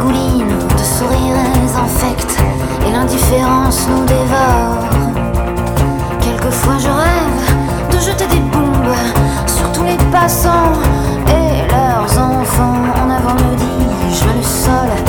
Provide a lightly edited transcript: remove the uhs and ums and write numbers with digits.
dégouline de sourires infects et l'indifférence nous dévore. Quelquefois je